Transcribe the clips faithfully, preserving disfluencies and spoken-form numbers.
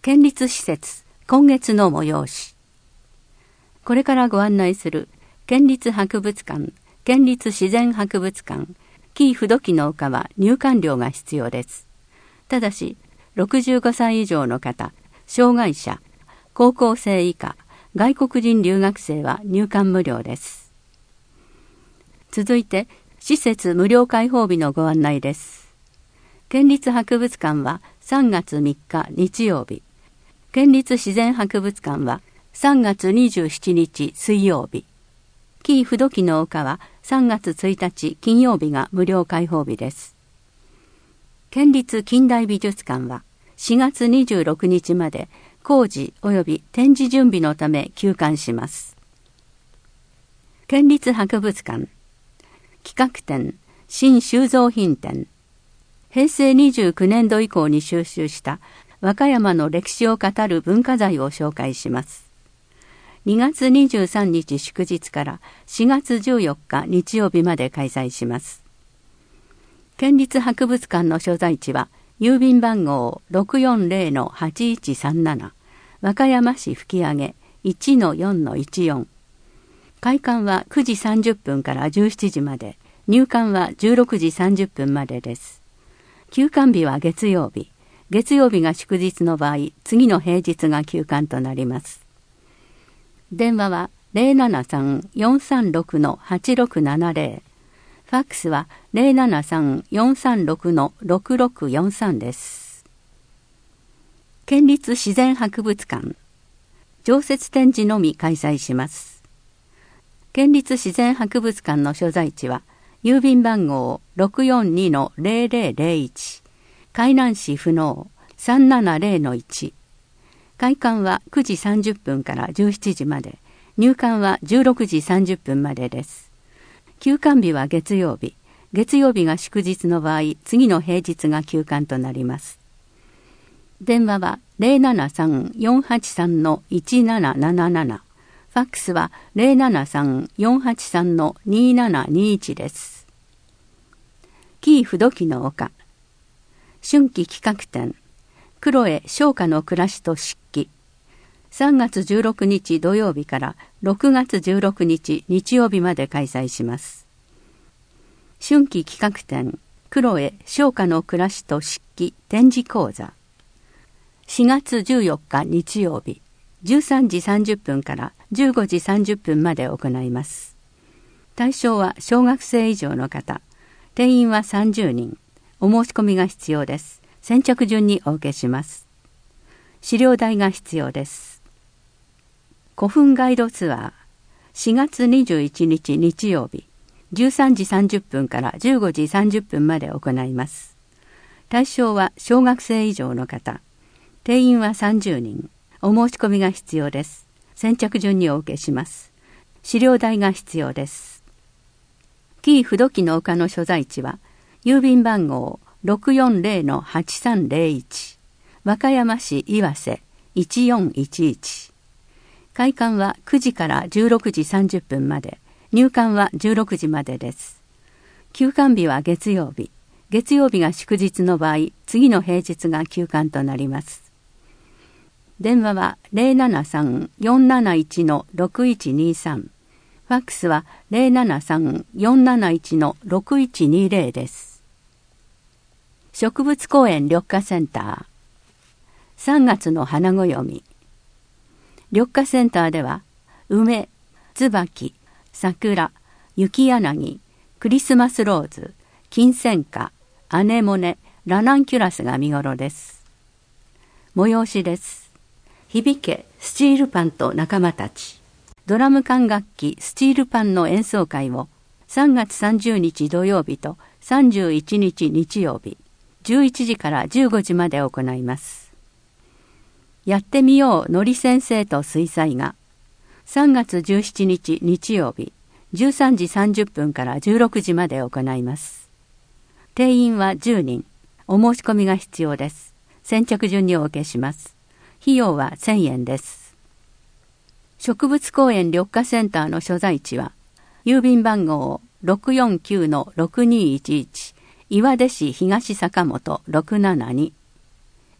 県立施設今月の催し。これからご案内する県立博物館、県立自然博物館、紀伊不土記の丘は入館料が必要です。ただし、ろくじゅうごさい以上の方、障害者、高校生以下、外国人留学生は入館無料です。続いて、施設無料開放日のご案内です。県立博物館はさんがつみっか日曜日、県立自然博物館はさんがつにじゅうしちにち水曜日、紀伊不土記の丘はさんがつついたち金曜日が無料開放日です。県立近代美術館はしがつにじゅうろくにちまで工事及び展示準備のため休館します。県立博物館企画展新収蔵品展、へいせいにじゅうきゅうねんど以降に収集した和歌山の歴史を語る文化財を紹介します。にがつにじゅうさんにち祝日からしがつじゅうよっか日曜日まで開催します。県立博物館の所在地は郵便番号 ろくよんぜろのはちいちさんなな 和歌山市吹上 いちのよんのいちよん。開館はくじさんじゅっぷんからじゅうしちじまで、入館はじゅうろくじさんじゅっぷんまでです。休館日は月曜日。月曜日が祝日の場合、次の平日が休館となります。電話は ゼロななさんよんさんろくのはちろくななぜろ。ファックスは ゼロななさんよんさんろくのろくろくよんさんです。県立自然博物館。常設展示のみ開催します。県立自然博物館の所在地は、郵便番号 ろくよんにのぜろぜろぜろいち、海南市不能 さんななぜろのいち。開館はくじさんじゅっぷんからじゅうしちじまで、入館はじゅうろくじさんじゅっぷんまでです。休館日は月曜日。月曜日が祝日の場合、次の平日が休館となります。電話は ゼロななさんよんはちさんのいちなななななな。ファックスは ゼロななさんよんはちさんのにななにいちです。紀伊不土記の丘。春季企画展。黒江商家の暮らしと漆器。さんがつじゅうろくにち土曜日からろくがつじゅうろくにち日曜日まで開催します。春季企画展。黒江商家の暮らしと漆器展示講座。しがつじゅうよっか日曜日。じゅうさんじさんじゅっぷんからじゅうごじさんじゅっぷんまで行います。対象は小学生以上の方。定員はさんじゅうにん。お申し込みが必要です。先着順にお受けします。資料代が必要です。古墳ガイドツアー。しがつにじゅういちにち日曜日。じゅうさんじさんじゅっぷんからじゅうごじさんじゅっぷんまで行います。対象は小学生以上の方。定員はさんじゅうにん。お申し込みが必要です。先着順にお受けします。資料代が必要です。紀伊不土記の丘の所在地は、郵便番号 ろくよんぜろのはちさんぜろいち、和歌山市岩瀬 いちよんいちいち。開館はくじからじゅうろくじさんじゅっぷんまで、入館はじゅうろくじまでです。休館日は月曜日。月曜日が祝日の場合、次の平日が休館となります。電話は ゼロななさんよんなないちのろくいちにさん。ファックスは ゼロななさんよんなないちのろくいちにぜろです。植物公園緑化センター。さんがつの花暦。緑化センターでは、梅、椿、桜、雪柳、クリスマスローズ、金銭花、アネモネ、ラナンキュラスが見頃です。催しです。響けスチールパンと仲間たち。ドラム管楽器スチールパンの演奏会をさんがつさんじゅうにち土曜日とさんじゅういちにち日曜日、じゅういちじからじゅうごじまで行います。やってみようのり先生と水彩画。さんがつじゅうしちにち日曜日、じゅうさんじさんじゅっぷんからじゅうろくじまで行います。定員はじゅうにん。お申し込みが必要です。先着順にお受けします。費用はせんえんです。植物公園緑化センターの所在地は、郵便番号 ろくよんきゅうのろくにいちいち、岩出市東坂本ろくななに。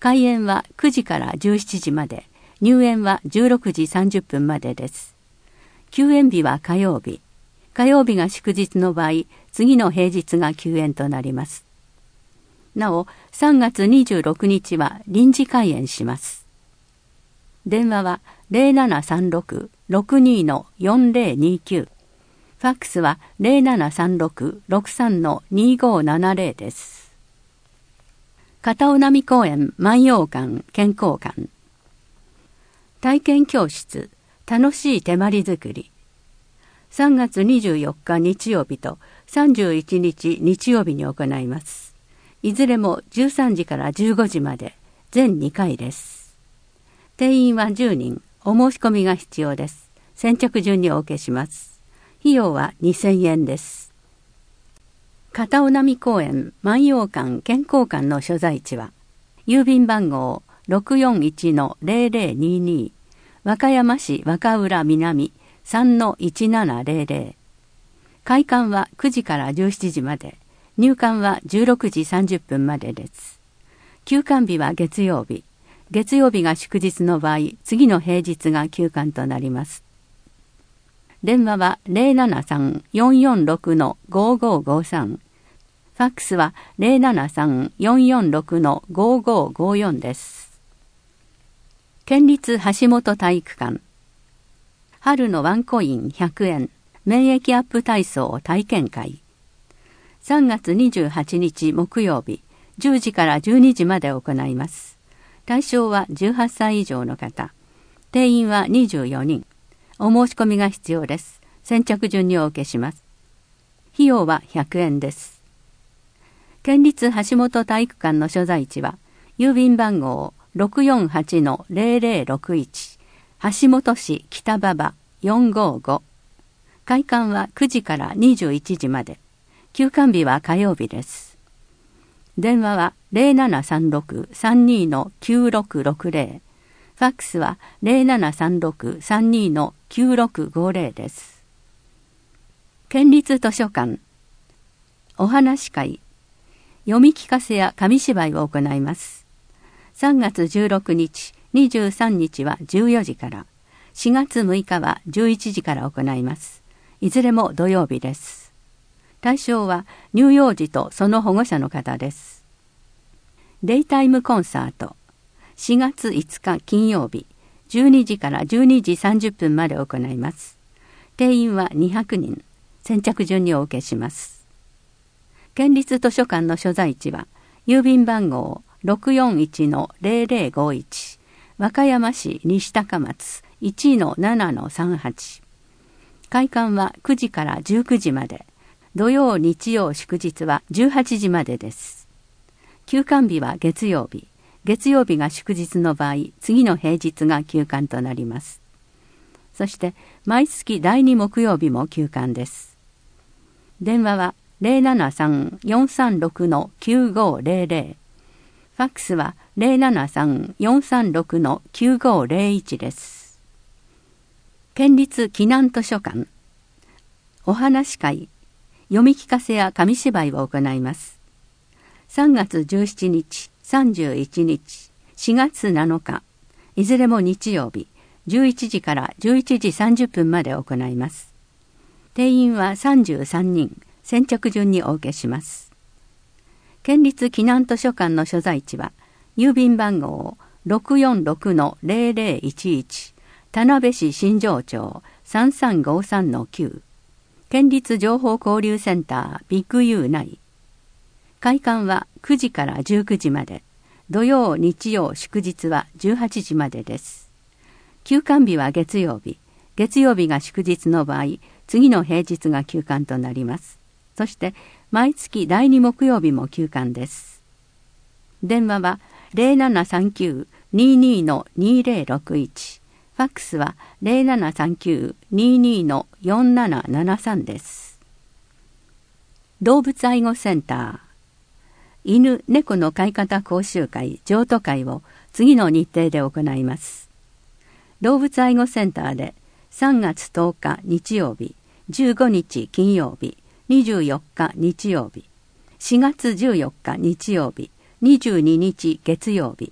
開園はくじからじゅうしちじまで、入園はじゅうろくじさんじゅっぷんまでです。休園日は火曜日。火曜日が祝日の場合、次の平日が休園となります。なお、さんがつにじゅうろくにちは臨時開園します。電話は ゼロななさんろく ろくに よんゼロにきゅう。ファックスは ゼロななさんろく ろくさん にごななゼロです。片尾波公園万葉館健康館。体験教室楽しい手まり作り。さんがつにじゅうよっか日曜日とさんじゅういちにち日曜日に行います。いずれもじゅうさんじからじゅうごじまで全にかいです。定員はじゅうにん、お申し込みが必要です。先着順にお受けします。費用はにせんえんです。片尾波公園万葉館健康館の所在地は、郵便番号 ろくよんいちのゼロゼロにに 和歌山市若浦南 さんのいちななゼロゼロ。開館はくじからじゅうしちじまで、入館はじゅうろくじさんじゅっぷんまでです。休館日は月曜日。月曜日が祝日の場合、次の平日が休館となります。電話は ゼロななさん よんよんろく ごごごさん。ファックスは ゼロななさん よんよんろく ごごごよん です。県立橋本体育館。春のワンコインひゃくえん免疫アップ体操体験会。さんがつにじゅうはちにち木曜日、じゅうじからじゅうにじまで行います。対象はじゅうはっさい以上の方。定員はにじゅうよにん。お申し込みが必要です。先着順にお受けします。費用はひゃくえんです。県立橋本体育館の所在地は、郵便番号 ろくよんはちのゼロゼロろくいち、橋本市北馬場よんごご。開館はくじからにじゅういちじまで。休館日は火曜日です。電話は ゼロななさんろく さんに きゅうろくろくゼロ。ファックスは ゼロななさんろく さんに きゅうろくごゼロです。県立図書館。お話し会。読み聞かせや紙芝居を行います。さんがつじゅうろくにち、にじゅうさんにちはじゅうよじから、しがつむいかはじゅういちじから行います。いずれも土曜日です。対象は乳幼児とその保護者の方です。デイタイムコンサート。しがついつか金曜日、じゅうにじからじゅうにじさんじゅっぷんまで行います。定員はにひゃくにん。先着順にお受けします。県立図書館の所在地は、郵便番号 ろくよんいちのゼロゼロごいち、和歌山市西高松 いちのななのさんはち。開館はくじからじゅうくじまで、土曜日曜祝日はじゅうはちじまでです。休館日は月曜日。月曜日が祝日の場合、次の平日が休館となります。そして、毎月だいに木曜日も休館です。電話は ゼロななさん よんさんろく きゅうごゼロゼロ。ファックスは ゼロななさん よんさんろく きゅうごゼロいち です。県立紀南図書館。お話し会。読み聞かせや紙芝居を行います。さんがつじゅうしちにち、さんじゅういちにち、しがつなのか、いずれも日曜日、じゅういちじからじゅういちじさんじゅっぷんまで行います。定員はさんじゅうさんにん、先着順にお受けします。県立紀南図書館の所在地は、郵便番号 ろくよんろくのゼロゼロいちいち、田辺市新庄町 さんさんごさんのきゅう、県立情報交流センタービッグ U 内。開館はくじからじゅうくじまで、土曜日曜祝日はじゅうはちじまでです。休館日は月曜日。月曜日が祝日の場合、次の平日が休館となります。そして毎月だいに木曜日も休館です。電話は ゼロななさんきゅう にに にゼロろくいち。ファックスは ゼロななさんきゅう にに よんななななさん です。動物愛護センター。犬、猫の飼い方講習会、譲渡会を次の日程で行います。動物愛護センターでさんがつとおか日曜日、じゅうごにち金曜日、にじゅうよっか日曜日、しがつじゅうよっか日曜日、にじゅうににち月曜日、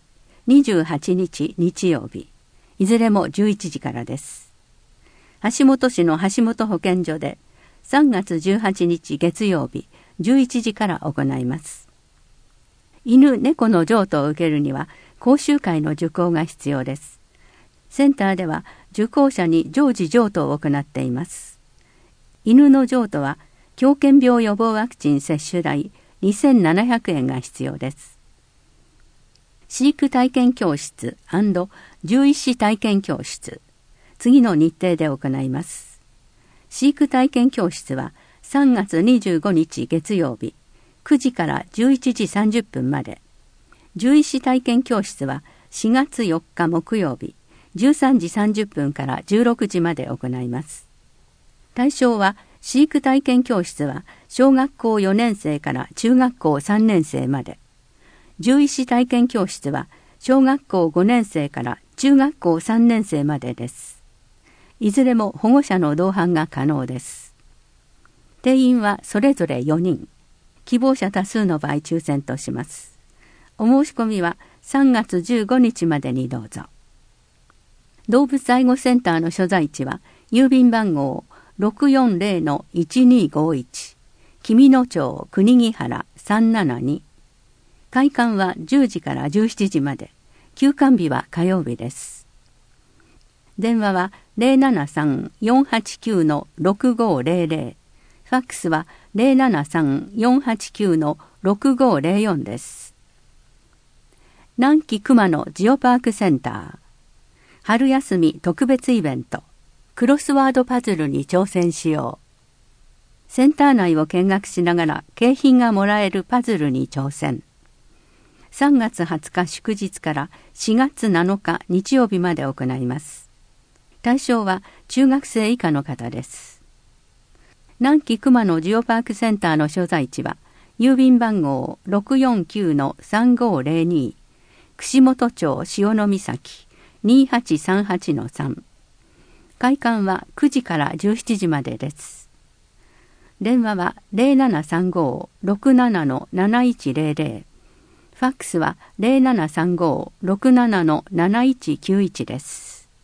にじゅうはちにち日曜日、いずれもじゅういちじからです。橋本市の橋本保健所でさんがつじゅうはちにち月曜日じゅういちじから行います。犬・猫の譲渡を受けるには講習会の受講が必要です。センターでは受講者に常時譲渡を行っています。犬の譲渡は狂犬病予防ワクチン接種代にせんななひゃくえんが必要です。飼育体験教室&獣医師体験教室、次の日程で行います。飼育体験教室はさんがつにじゅうごにち月曜日、くじからじゅういちじさんじゅっぷんまで。獣医師体験教室はしがつよっか木曜日、じゅうさんじさんじゅっぷんからじゅうろくじまで行います。対象は、飼育体験教室は小学校よねんせいから中学校さんねんせいまで。獣医師体験教室は小学校ごねんせいから中学校さんねんせいまでです。いずれも保護者の同伴が可能です。定員はそれぞれよにん。希望者多数の場合抽選とします。お申し込みはさんがつじゅうごにちまでにどうぞ。動物愛護センターの所在地は郵便番号 ろくよんぜろのいちにごいち 君野町国木原さんななに。開館はじゅうじからじゅうしちじまで。休館日は火曜日です。電話は ゼロななさん よんはちきゅう のろくごゼロゼロ。ファックスは ゼロななさん よんはちきゅう のろくごゼロよんです。南紀熊野ジオパークセンター。春休み特別イベント。クロスワードパズルに挑戦しよう。センター内を見学しながら景品がもらえるパズルに挑戦。さんがつはつか祝日からしがつなのか日曜日まで行います。対象は中学生以下の方です。南紀熊野ジオパークセンターの所在地は郵便番号 ろくよんきゅうのさんごゼロに 串本町潮岬 にはちさんはちのさん。開館はくじからじゅうしちじまでです。電話は ゼロななさんご ろくななのなないちゼロゼロ。ファックスは ゼロななさんご ろくななのなないちきゅういち です。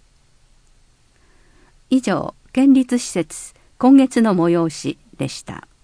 以上、県立施設今月の催しでした。